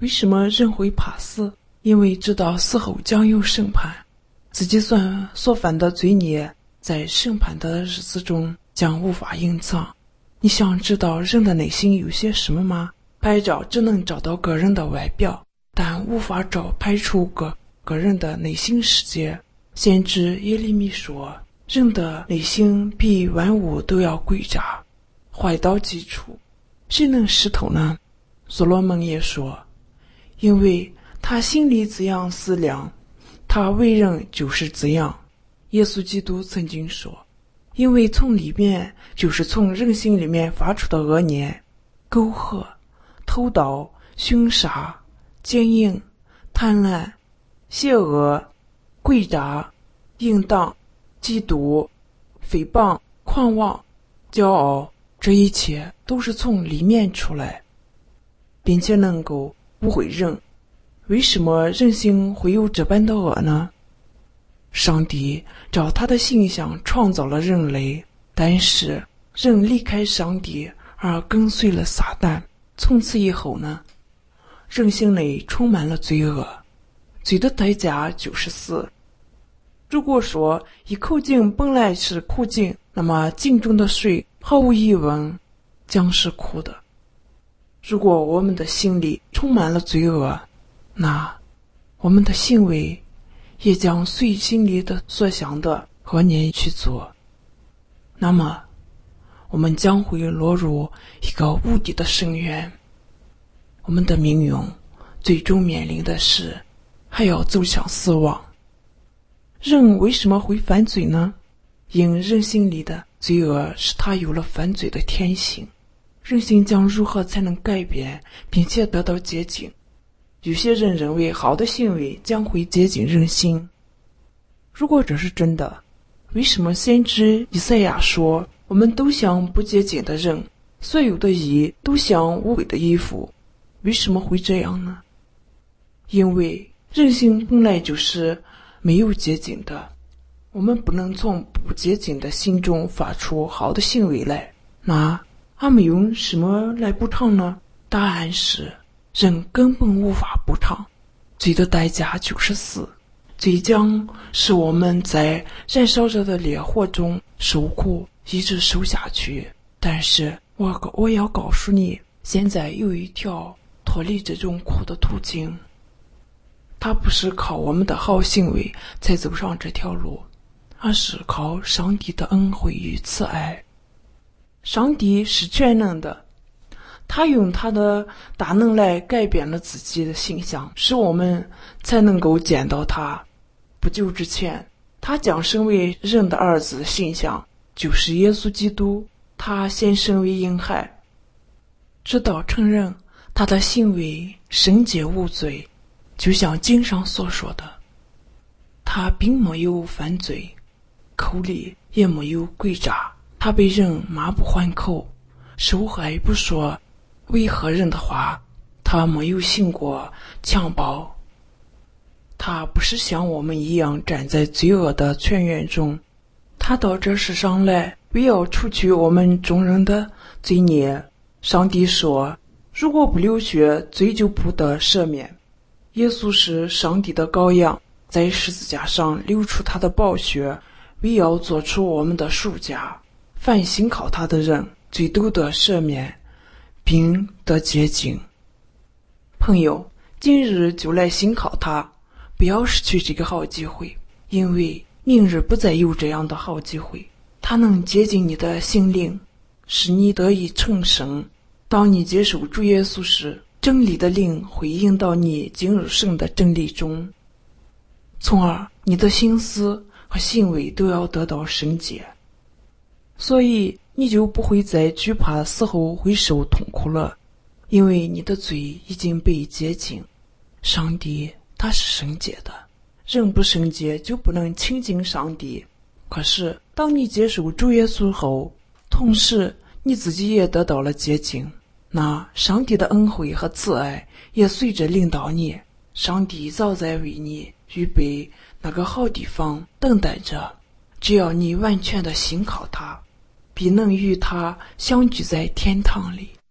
为什么人会怕死？因为知道死后将有审判，自己所犯的罪孽在审判的日子中将无法隐藏。你想知道人的内心有些什么吗？拍照只能找到个人的外表，但无法拍出个人的内心世界。先知耶利米说，人的内心比万物都要诡诈，坏到极处，谁能识透呢？所罗门也说，因为他心里怎样思量，他为人就是怎样。耶稣基督曾经说，因为从里面就是从人心里面发出的恶念、苟合、偷盗、凶杀、奸淫、贪婪、邪恶、诡诈、淫荡、嫉妒、诽谤、狂妄、骄傲，这一切都是从里面出来，并且能够污秽人。为什么人性会有这般的恶呢？上帝照他的形象创造了人类，但是人离开上帝而跟随了撒旦。从此以后呢，人性内充满了罪恶，罪的代价就是死。如果说一口井本来是苦井，那么井中的水毫无疑问将是苦的。如果我们的心里充满了罪恶，那我们的行为也将随心里的所想的恶念去做，那么我们将会落入一个无底的深渊。我们的命运最终面临的是还要走向死亡。人为什么会犯罪呢？因人心里的罪恶使他有了犯罪的天性。人性将如何才能改变并且得到洁净？有些人认为好的行为将会洁净人心。如果这是真的，为什么先知以赛亚说，我们都像不洁净的人，所有的义都像污秽的衣服？为什么会这样呢？因为人性本来就是没有洁净的，我们不能从不洁净的心中发出好的行为来，那我们用什么来补偿呢？答案是人根本无法补偿，罪的代价就是死。罪将使我们在燃烧着的烈火中受苦，一直受下去。但是我要告诉你，现在有一条脱离这种苦的途径，它不是靠我们的好行为才走上这条路，而是靠上帝的恩惠与慈爱。上帝是全能的，他用他的大能来改变了自己的形象，使我们才能够见到他。不久之前，他降生为人的儿子的形象就是耶稣基督，他先生为婴孩，直到承认他的行为圣洁无罪，就像经上所说的，他并没有犯罪，口里也没有诡诈，他被人骂不还口，受害不说违和人的话，他没有行过强暴，他不是像我们一样站在罪恶的泉源中，他到这世上来为要除去我们众人的罪孽。上帝说，如果不流血，罪就不得赦免。耶稣是上帝的羔羊，在十字架上流出他的宝血，为要做出我们的赎价。凡信靠他的人，罪都得赦免，并得洁净。朋友，今日就来信靠他，不要失去这个好机会，因为明日不再有这样的好机会。他能洁净你的心灵，使你得以重生。当你接受主耶稣时，真理的灵会引导你进入神的真理中，从而你的心思和行为都要得到圣洁，所以你就不会再惧怕死后会受痛苦了，因为你的罪已经被洁净。上帝他是圣洁的，人不圣洁就不能亲近上帝。可是当你接受主耶稣后，同时你自己也得到了洁净，那上帝的恩惠和慈爱也随着领导你。上帝早在为你预备那个好地方等待着，只要你完全的信靠他，必能与他相聚在天堂里。